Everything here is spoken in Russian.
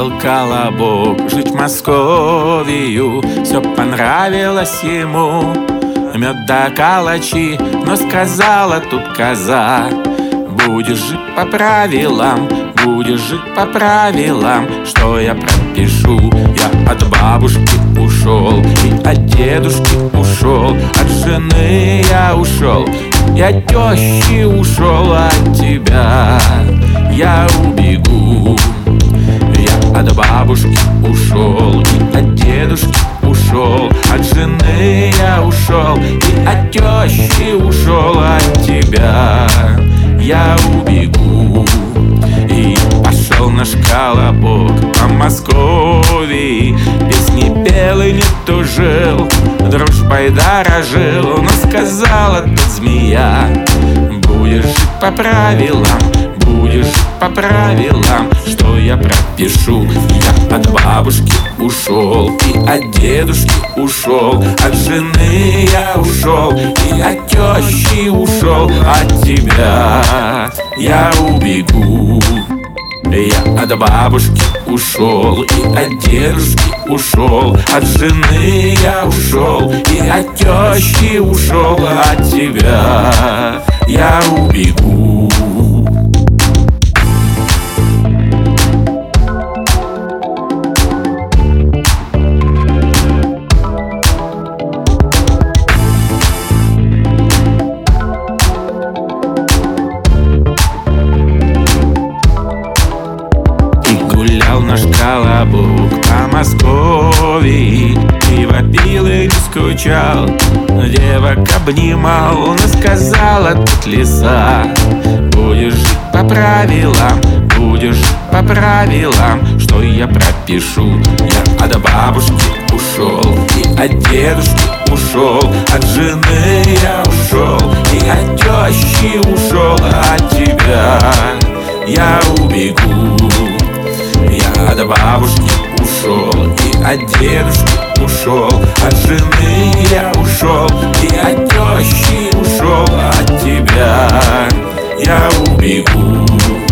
Приехал Колобок жить в Московию, все понравилось ему, мед да калачи. Но сказала тут коза: будешь жить по правилам, будешь жить по правилам. Что я пропишу? Я от бабушки ушел и от дедушки ушел, от жены я ушел и от тещи ушел. От тебя я убегу. Я от бабушки ушел и от дедушки ушел, от жены я ушел и от тещи ушел. От тебя я убегу. И пошел наш Колобок по Москве, песни пел и не тужил, дружбой дорожил. Но сказала тут змея: будешь жить по правилам, будешь жить по правилам. Что я пропишу? Я от бабушки ушел и от дедушки ушел, от жены я ушел и от тещи ушел. От тебя я убегу. Я от бабушки ушел и от дедушки ушел, от жены я ушел и от тещи ушел. От тебя я убегу. Гулял наш Колобок по Москве и вопил и не скучал, девок обнимал. Но сказала тут лиса: будешь жить по правилам, будешь жить по правилам. Что я пропишу? Я от бабушки ушел и от дедушки ушел, от жены я ушел и от тещи ушел. От тебя я убегу. Я от бабушки ушел и от дедушки ушел, от жены я ушел и от тещи ушел. От тебя я убегу.